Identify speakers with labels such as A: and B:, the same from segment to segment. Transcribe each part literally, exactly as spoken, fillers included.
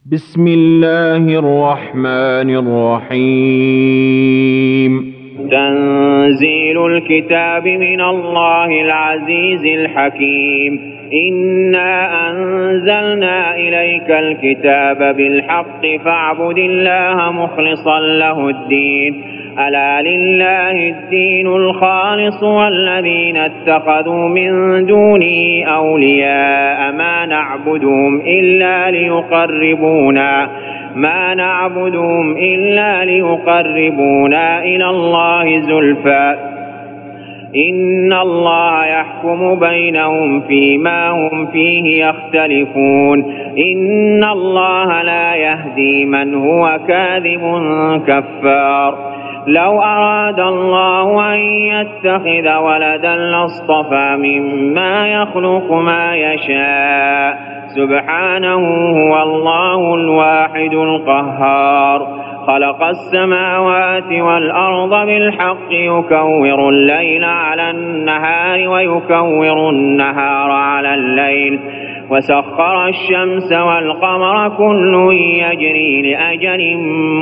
A: بسم الله الرحمن الرحيم.
B: تنزيل الكتاب من الله العزيز الحكيم. إنا أنزلنا إليك الكتاب بالحق فاعبد الله مخلصا له الدين. ألا لله الدين الخالص والذين اتخذوا من دونه أولياء ما نعبدهم إلا ليقربونا ما نعبدهم إلا ليقربونا إلى الله زلفى إن الله يحكم بينهم فيما هم فيه يختلفون. إن الله لا يهدي من هو كاذب كفار. لو أراد الله أن يتخذ ولدا لاصطفى مما يخلق ما يشاء سبحانه هو الله الواحد القهار. خلق السماوات والأرض بالحق يكور الليل على النهار ويكور النهار على الليل وسخر الشمس والقمر كل يجري لأجل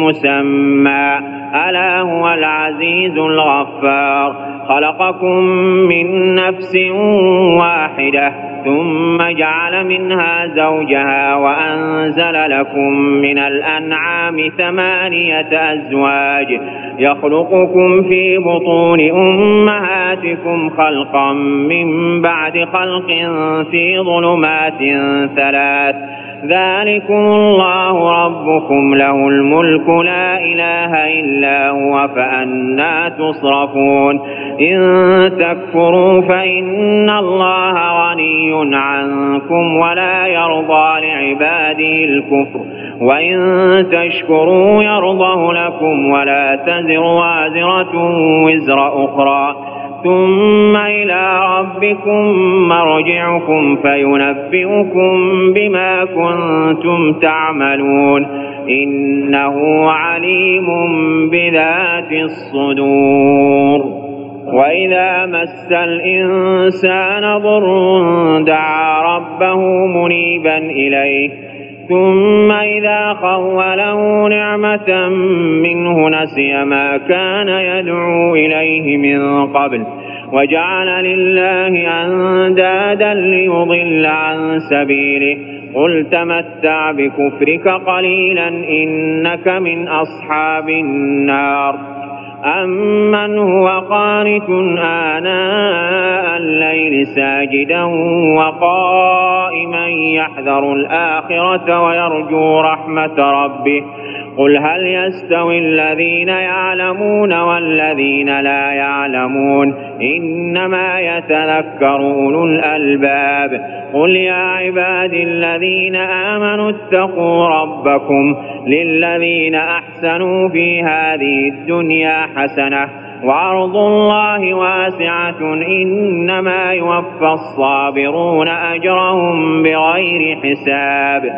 B: مسمى ألا هو العزيز الغفار. خلقكم من نفس واحدة ثم جعل منها زوجها وأنزل لكم من الأنعام ثمانية أزواج يخلقكم في بطون أمهاتكم خلقا من بعد خلق في ظلمات ثلاث. ذلكم الله ربكم له الملك لا إله إلا هو فأنى تصرفون. إن تكفروا فإن الله غني عنكم ولا يرضى لعباده الكفر وإن تشكروا يرضه لكم ولا تزر وازرة وزر أخرى ثم إلى ربكم مرجعكم فينبئكم بما كنتم تعملون إنه عليم بذات الصدور. وإذا مس الإنسان ضر دعا ربه منيبا إليه ثم إذا خوله نعمة منه نسي ما كان يدعو إليه من قبل وجعل لله أندادا ليضل عن سبيله. قل تمتع بكفرك قليلا إنك من أصحاب النار. أمن هو قانت آناء الليل ساجدا وقائما يحذر الآخرة ويرجو رحمة ربه. قل هل يستوي الذين يعلمون والذين لا يعلمون إنما يتذكر أولو الألباب. قل يا عبادي الذين آمنوا اتقوا ربكم للذين أحسنوا في هذه الدنيا حسنة وعرض الله واسعة إنما يوفى الصابرون أجرهم بغير حساب.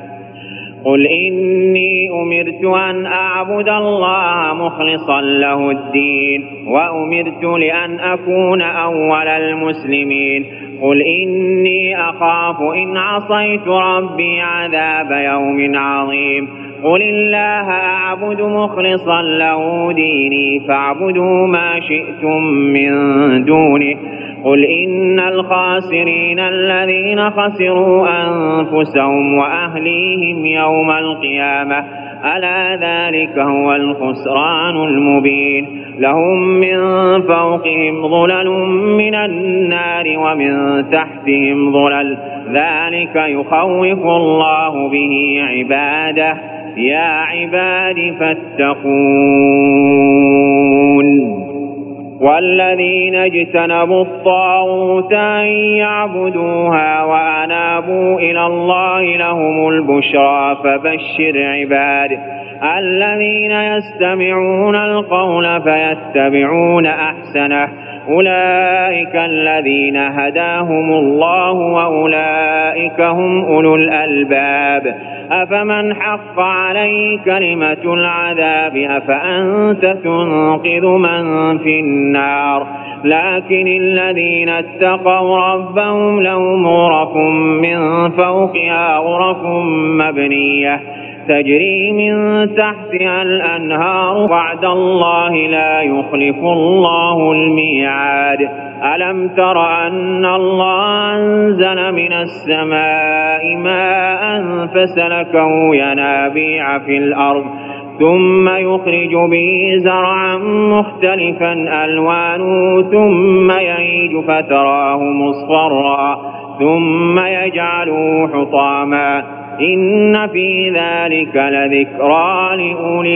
B: قل إني أمرت أن أعبد الله مخلصا له الدين وأمرت لأن أكون أول المسلمين. قل إني أخاف إن عصيت ربي عذاب يوم عظيم. قل الله أعبد مخلصا له ديني فاعبدوا ما شئتم من دونه. قل إن الخاسرين الذين خسروا أنفسهم وأهليهم يوم القيامة ألا ذلك هو الخسران المبين. لهم من فوقهم ظلل من النار ومن تحتهم ظلل ذلك يخوف الله به عباده. يا عباد فاتقون. والذين اجتنبوا الطاغوت أن يعبدوها وأنابوا إلى الله لهم البشرى فبشر عباد الذين يستمعون القول فيتبعون أحسنه أولئك الذين هداهم الله وأولئك هم أولو الألباب. أفمن حق عليه كلمة العذاب أفأنت تنقذ من في النار. لكن الذين اتقوا ربهم لهم غرف من فوقها غرف مبنية تجري من تحتها الأنهار وعد الله لا يخلف الله الميعاد. ألم تر أن الله أنزل من السماء ماء فسلكه ينابيع في الأرض ثم يخرج به زرعا مختلفا ألوانه ثم يهيج فتراه مصفرا ثم يجعله حطاما إن في ذلك لذكرى لأولي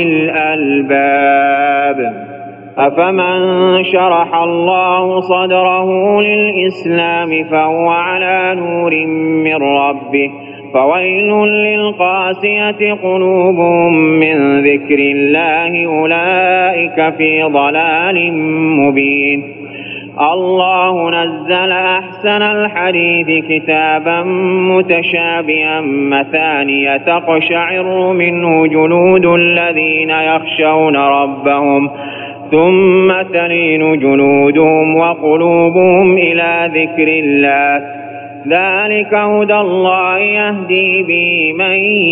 B: الألباب. أفمن شرح الله صدره للإسلام فهو على نور من ربه فويل للقاسية قلوبهم من ذكر الله أولئك في ضلال مبين. الله نزل أحسن الحديث كتابا متشابها مثانية تقشعر منه جلود الذين يخشون ربهم ثم تلين جلودهم وقلوبهم إلى ذكر الله ذلك هدى الله يهدي به من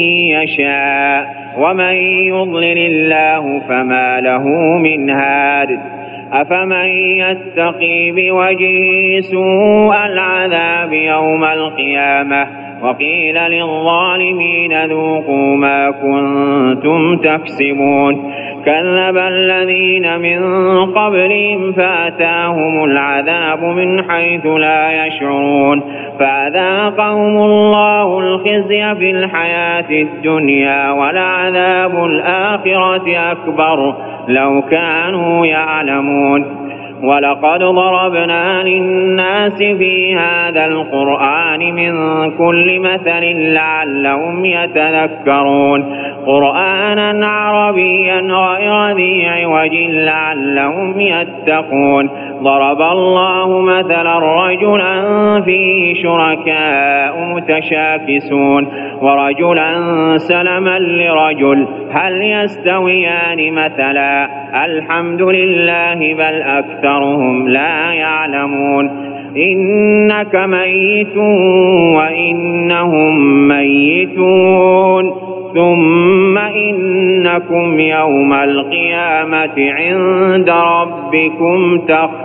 B: يشاء ومن يضلل الله فما له من هاد. أفمن يتقي بوجهه سوء العذاب يوم القيامة وقيل للظالمين ذوقوا ما كنتم تكسبون كذب الذين من قبلهم فأتاهم العذاب من حيث لا يشعرون فأذاقهم الله الخزي في الحياة الدنيا ولعذاب الآخرة أكبر لو كانوا يعلمون. ولقد ضربنا للناس في هذا القرآن من كل مثل لعلهم يتذكرون قرآنا عربيا غير ذي عوج لعلهم يتقون. ضرب الله مثلا رجلا فيه شركاء متشاكسون ورجلا سلما لرجل هل يستويان مثلا الحمد لله بل أكثرهم لا يعلمون. إنك ميت وإنهم ميتون ثم إنكم يوم القيامة عند ربكم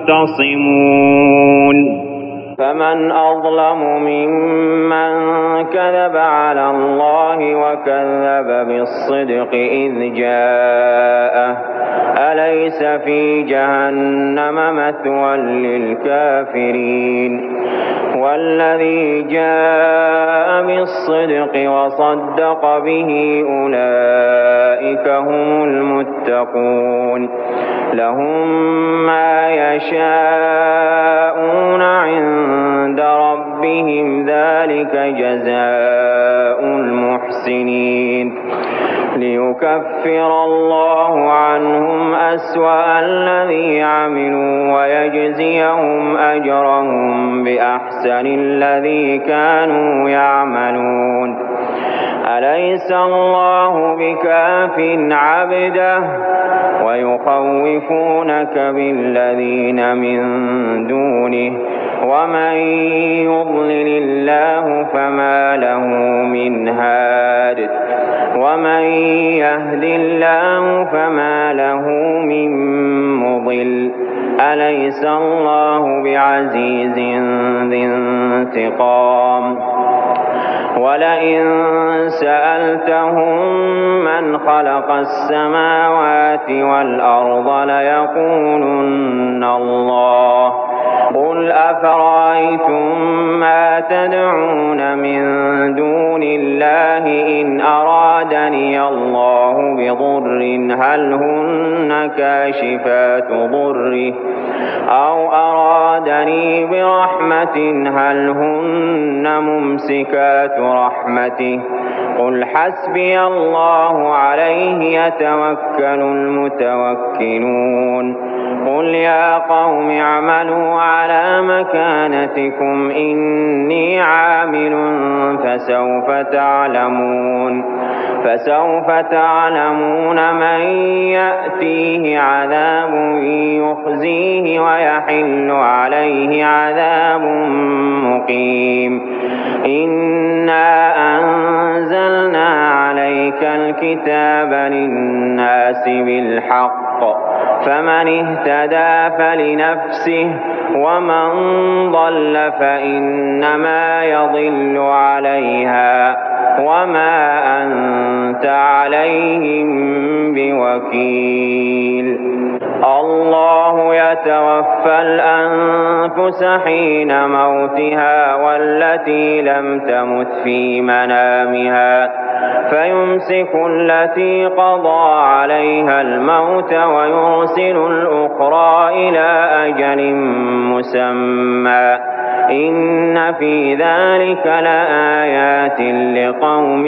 B: تختصمون. فمن أظلم ممن كذب على الله وكذب بالصدق إذ جاءه أليس في جهنم مثوى للكافرين. والذي جاء بالصدق وصدق به أولئك هم المتقون لهم ما يشاءون عند ربهم ذلك جزاء المحسنين ليكفر الله عنهم أسوأ الذي عملوا ويجزيهم أجرهم بأحسن الذي كانوا يعملون. أليس الله بكاف عبده ويخوفونك بالذين من دونه ومن يضلل الله فما له من هاد ومن يهد الله فما له من مضل. أليس الله بعزيز ذي انتقام. ولئن سألتهم من خلق السماوات والأرض ليقولن الله قل أفرأيتم ما تدعون من دون الله إن أرادني الله بضر هل هن كاشفات ضره أو أرادني برحمة هل هن ممسكات رحمته قل حسبي الله عليه يتوكل المتوكلون. قل يا قوم اعملوا على مكانتكم إني عامل فسوف تعلمون فسوف تعلمون من يأتيه عذاب يخزيه ويحل عليه عذاب مقيم. إنا أنزلنا عليك الكتاب للناس بالحق فمن اهتدى فلنفسه ومن ضل فإنما يضل عليها وما أنت عليهم بوكيل. الله يتوفى الأنفس حين موتها والتي لم تمت في منامها فيمسك التي قضى عليها الموت ويرسل الأخرى إلى أجل مسمى إن في ذلك لآيات لقوم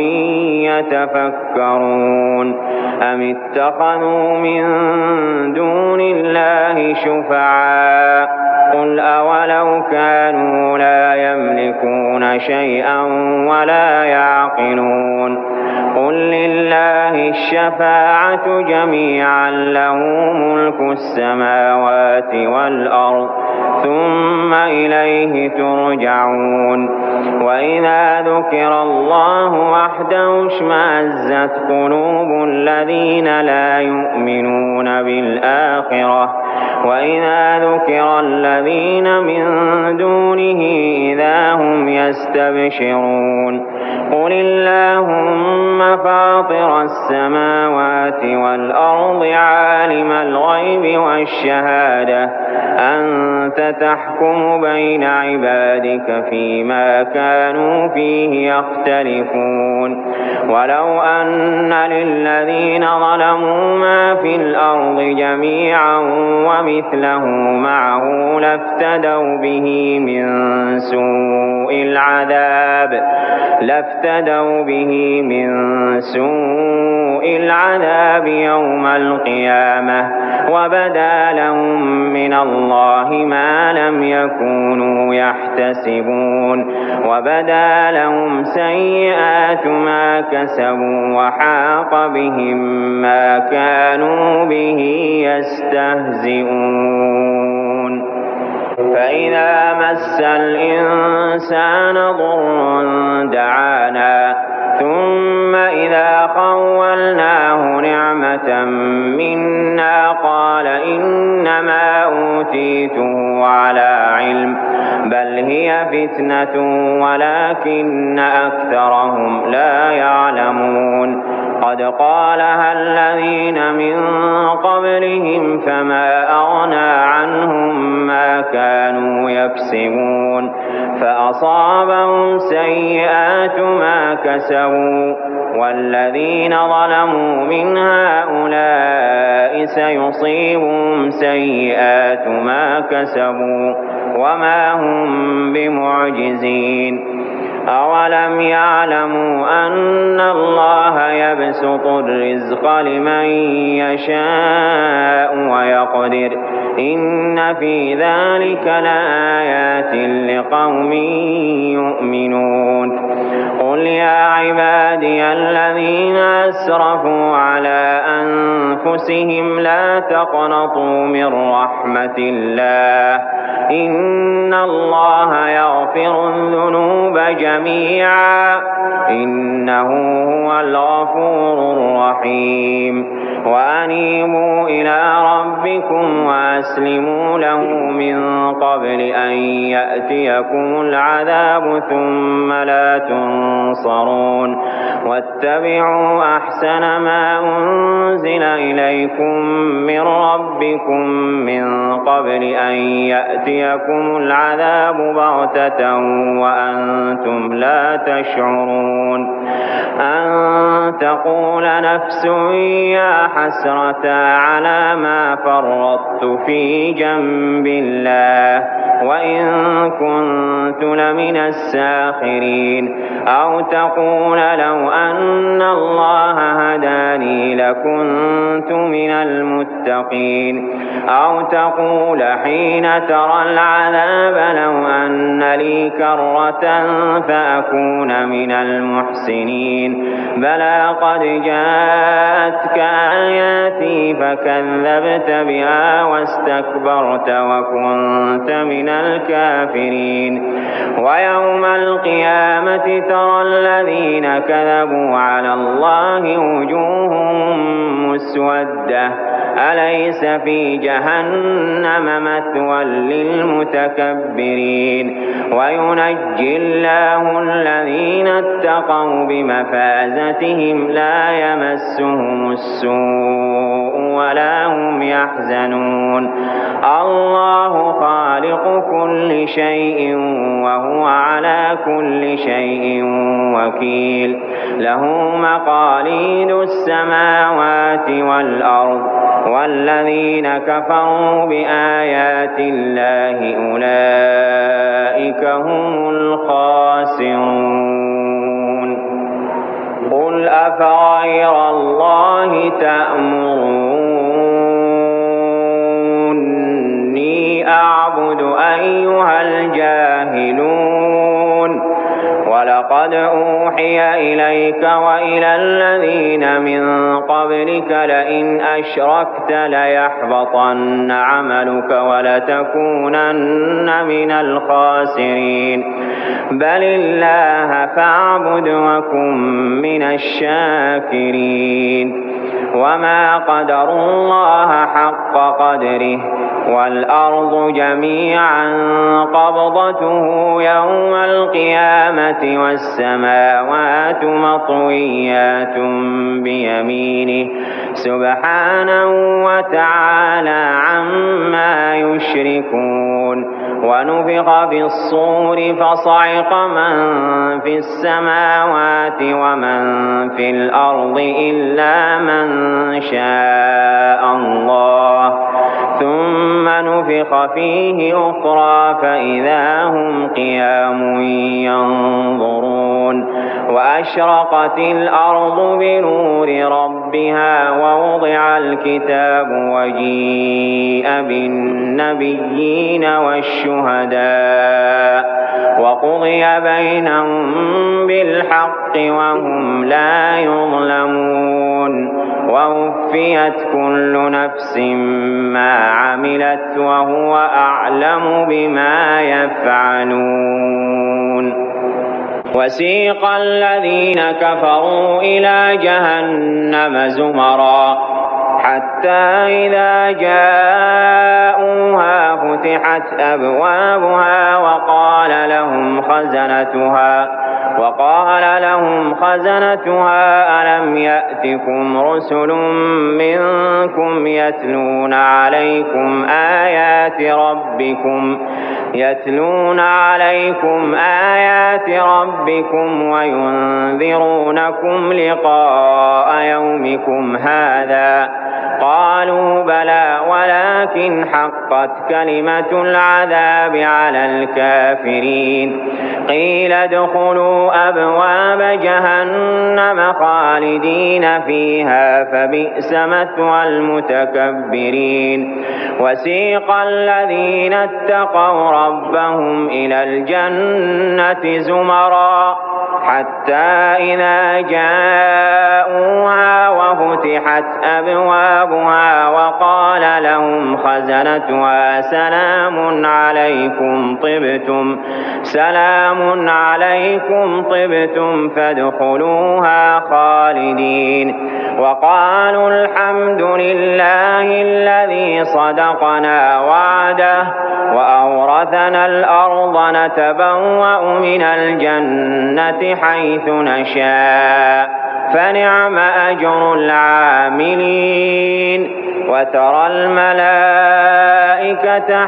B: يتفكرون. أم اتخذوا من دون الله شفعاء قل أولو كانوا لا يملكون شيئا ولا يعقلون قل لله الشفاعة جميعا له ملك السماوات والأرض ثم إليه ترجعون. وإذا ذكر الله وحده اشمأزت قلوب الذين لا يؤمنون بالآخرة وإذا ذكر الذين من دونه إذا هم يستبشرون. قل اللهم فاطر السماوات والأرض عالم الغيب والشهادة أنت تحكم بين عبادك فيما كانوا فيه يختلفون. ولو أن للذين ظلموا ما في الأرض جميعا ومثله معه لافتدوا به من سوء العذاب لافتدوا به من سوء العذاب يوم القيامة وبدا لهم من الله ما لم يكونوا يحتسبون وبدا لهم سيئات ما كسبوا وحاق بهم ما كانوا به يستهزئون. فإذا مس الإنسان ضر دعانا ثم إذا خولناه نعمة منا قال إنما أوتيته على علم بل هي فتنة ولكن أكثرهم لا يعلمون. قد قالها الذين من قبلهم فما أغنى عنهم ما كانوا يكسبون فأصابهم سيئات ما كسبوا والذين ظلموا من هؤلاء سيصيبهم سيئات ما كسبوا وما هم بمعجزين. أولم يعلموا أن الله يبسط الرزق لمن يشاء ويقدر إن في ذلك لآيات لقوم يؤمنون. قل يا عبادي الذين أسرفوا على أنفسهم لا تقنطوا من رحمة الله إن الله يغفر الذنوب جميعا إنه هو الغفور الرحيم. وأنيبوا إلى ربكم وأسلموا له من قبل أن يأتيكم العذاب ثم لا تنصرون. واتبعوا أحسن ما أنزل إليكم من ربكم من قبل أن يأتيكم العذاب بغتة وأنتم لا تشعرون. أن تقول نفس يا حسرة على ما فرطت في جنب الله وإن كنت لمن الساخرين. أو تقول لو أن الله هداني لكنت كنت من المتقين. أو تقول حين ترى العذاب لو أن لي كرة فأكون من المحسنين. بلى قد جاءتك آياتي فكذبت بها واستكبرت وكنت من الكافرين. ويوم القيامة ترى الذين كذبوا على الله وجوههم مسودة أليس في جهنم مثوى للمتكبرين. وينجي الله الذين اتقوا بمفازتهم لا يمسهم السوء ولا هم يحزنون. الله خالق كل شيء وهو على كل شيء وكيل. له مقاليد السماوات والأرض والذين كفروا بآيات الله أولئك هم الخاسرون. قل أفغير الله تأمروني أعبد أيها الجاهلون. ولقد أوحي إليك وإلى الذين من قبلك لئن أشركت ليحبطن عملك ولتكونن من الخاسرين. بل الله فاعبد وكن من الشاكرين. وما قدروا الله حق قدره والأرض جميعا قبضته يوم القيامة والسماوات مطويات بيمينه سبحانه وتعالى عما يشركون. ونفخ في الصور فصعق من في السماوات ومن في الأرض إلا من شاء الله ثم نفخ فيه أخرى فإذا هم قيام ينظرون. وأشرقت الأرض بنور ربها ووضع الكتاب وجيء بالنبيين والشهداء وقضي بينهم بالحق وهم لا يظلمون. ووفيت كل نفس ما عملت وهو أعلم بما يفعلون. وسيق الذين كفروا إلى جهنم زمرا حتى إذا جاءوها فتحت أبوابها وقال لهم خزنتها وقال لهم خزنتها ألم يأتكم رسل منكم يتلون عليكم آيات ربكم يتلون عليكم آيات ربكم وينذرونكم لقاء يومكم هذا. قالوا بلى ولكن حقت كلمة العذاب على الكافرين. قيل ادخلوا أبواب جهنم خالدين فيها فبئس مثوى المتكبرين. وسيق الذين اتقوا ربهم إلى الجنة زمرا حتى إذا جاءوها وفتحت أبوابها وقال لهم خزنتها سلام عليكم طبتم سلام عليكم طبتم فادخلوها خالدين. وقالوا الحمد لله الذي صدقنا وعده وأورثنا الأرض نتبوأ من الجنة حيث نشاء فنعم أجر العاملين. وترى الملائكة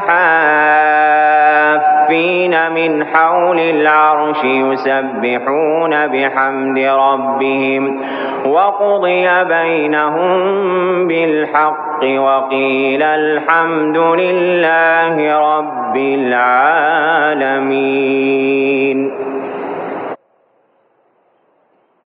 B: حافين من حول العرش يسبحون بحمد ربهم وقضي بينهم بالحق وقيل الحمد لله رب العالمين.